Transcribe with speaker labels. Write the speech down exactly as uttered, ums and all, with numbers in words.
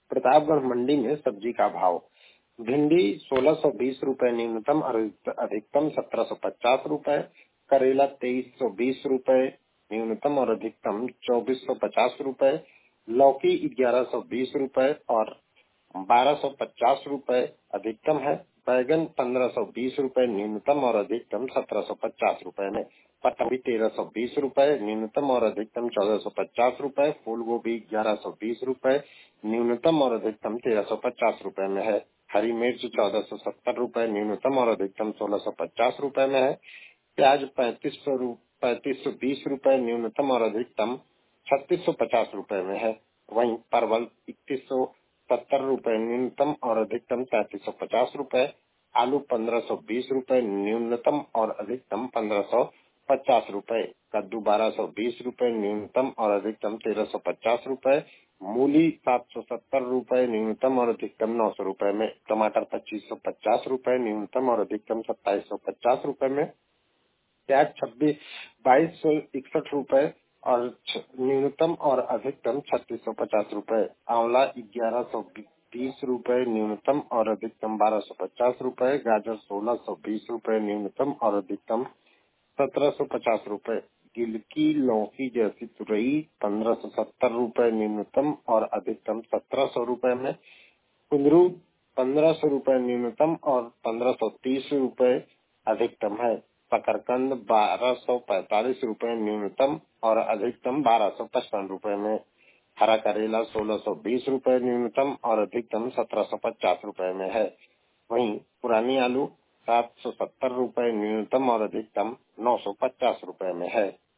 Speaker 1: प्रतापगढ़ मंडी में सब्जी का भाव। भिंडी सोलह सौ बीस रूपए न्यूनतम और अधिकतम सत्रह सौ पचास रूपए। करेला तेईस सौ बीस रूपए न्यूनतम और अधिकतम चौबीस सौ पचास रूपए। लौकी ग्यारह सौ बीस रूपए और बारह सौ पचास रूपए अधिकतम है। बैगन पंद्रह सौ बीस रूपए न्यूनतम और अधिकतम सत्रह सौ पचास रूपए में। पत्ता गोभी तेरह सौ बीस रूपए न्यूनतम और अधिकतम चौदह सौ पचास रूपए। फूल गोभी ग्यारह सौ बीस रूपए न्यूनतम और अधिकतम तेरह सौ पचास रूपए में है। हरी मिर्च चौदह सौ सत्तर रूपए न्यूनतम और अधिकतम सोलह सौ पचास रूपए में है। प्याज पैंतीस सौ पैंतीस सौ बीस रूपए न्यूनतम और अधिकतम छत्तीस सौ पचास रूपए में है। वहीं परवल इक्कीस सौ सत्तर रूपए न्यूनतम और अधिकतम तैतीस सौ पचास रूपए। आलू पंद्रह सौ बीस रूपए न्यूनतम और अधिकतम पंद्रह सौ पचास रूपए। कद्दू बारह सौ बीस रूपए न्यूनतम और अधिकतम तेरह सौ पचास रूपए। मूली सात सौ सत्तर रूपए न्यूनतम और अधिकतम नौ सौ रूपए में। टमाटर पच्चीस सौ पचास रूपए न्यूनतम और अधिकतम सत्ताईस सौ पचास रूपए में। प्याज छब्बीस बाईस सौ इकसठ रूपए और न्यूनतम और अधिकतम छत्तीस सौ पचास रूपए। आंवला ग्यारह सौ बीस रूपए न्यूनतम और अधिकतम बारह सौ पचास रूपए। गाजर सोलह सौ बीस रूपए न्यूनतम और अधिकतम सत्रह सौ पचास रूपए। गिलकी लौकी जैसी तुरई पंद्रह सौ सत्तर रूपए न्यूनतम और अधिकतम सत्रह सौ रूपए में। कुंदरू पंद्रह सौ रूपए न्यूनतम और पंद्रह सौ तीस रूपए अधिकतम है। शकरकंद बारह सौ पैतालीस रूपए न्यूनतम और अधिकतम बारह सौ पचपन रूपए में। हरा करेला सोलह सौ बीस रूपए न्यूनतम और अधिकतम सत्रह सौ पचास रूपए में है। वहीं पुरानी आलू सात सौ सत्तर रूपए न्यूनतम और अधिकतम नौ सौ पचास रूपए में है।